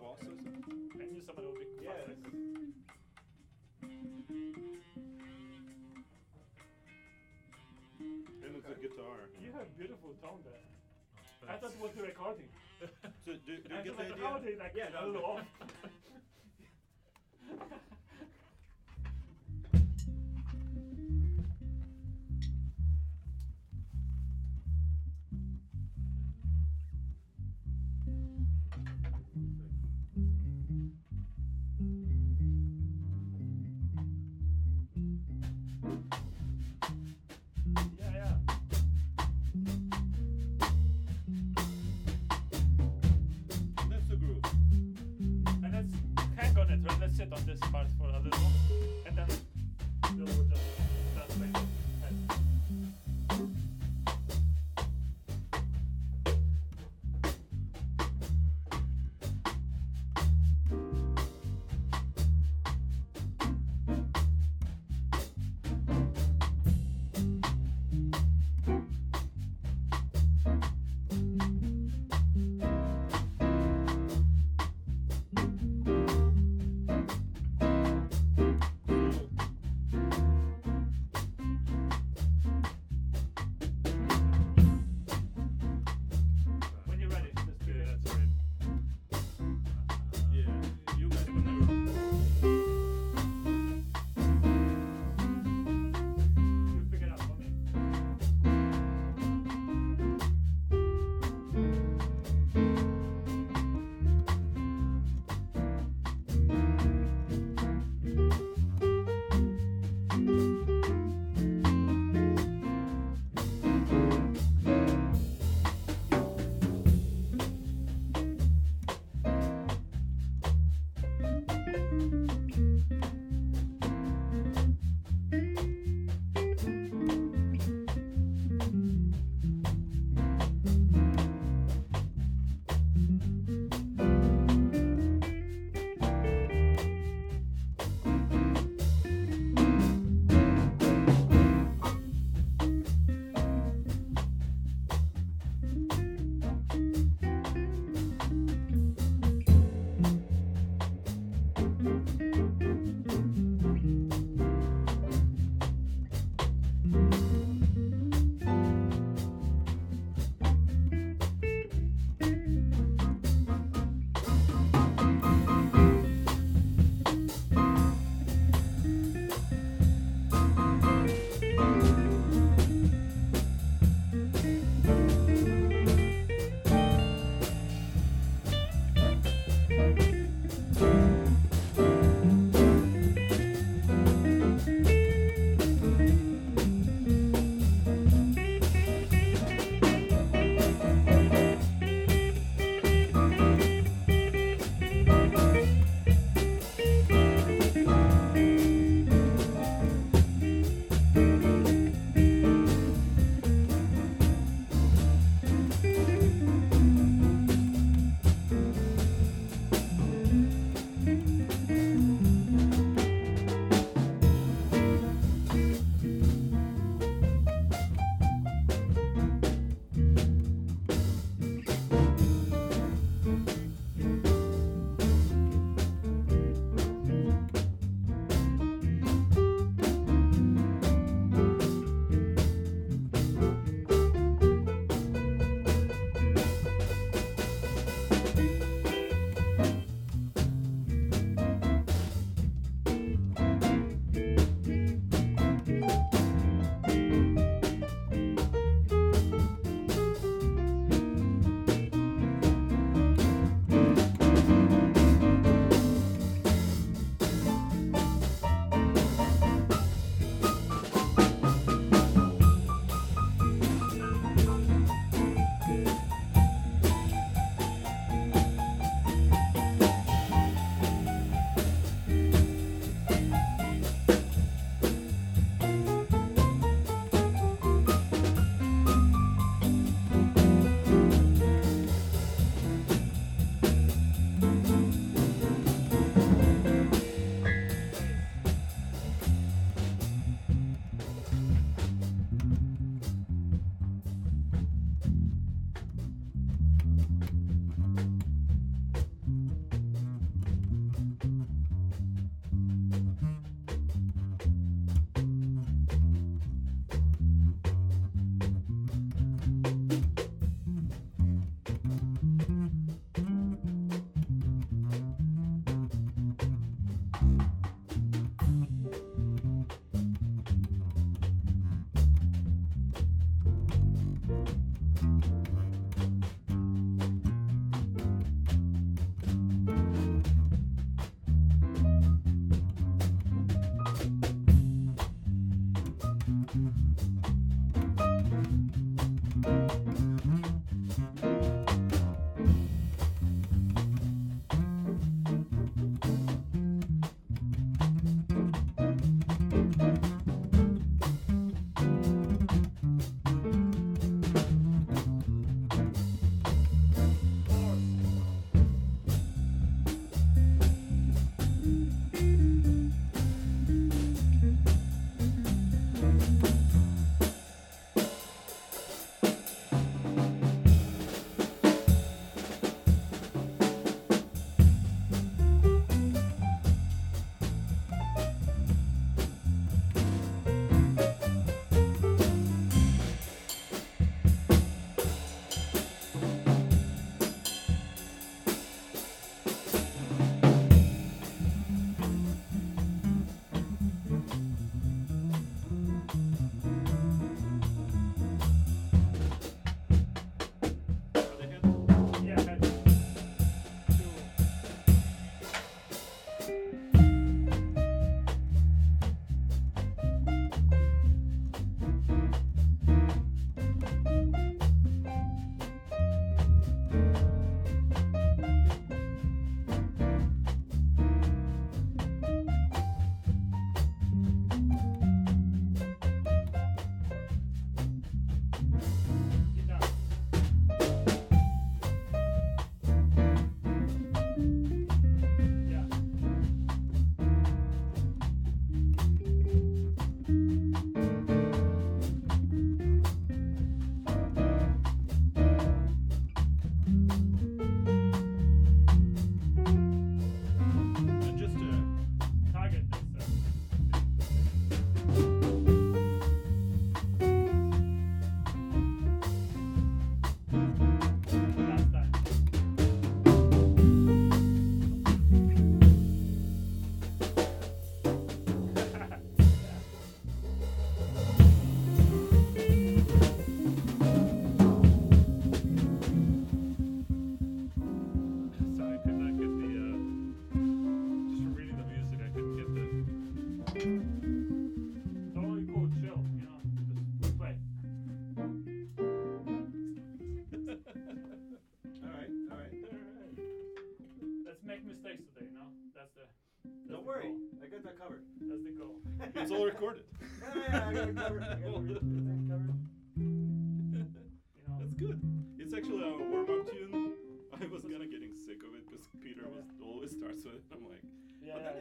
bosses. I knew someone would be Yes. classic. And it's a guitar. You have beautiful tone there. Oh, I thought it was the recording. So do you And get so the the idea? recording like Yeah, a no. little off. Yeah, yeah. That's the groove. And let's hang on it, right? Let's sit on this part for a little, and then we'll just translate it. place today, no? That's the Don't the worry, goal. I got that covered. That's the goal. It's all recorded. Yeah, I got it covered. I got everything covered. You know. That's good. It's actually a warm-up tune. I was kind of getting sick of it because Peter was always starts with it. I'm like, Yeah, but yeah, then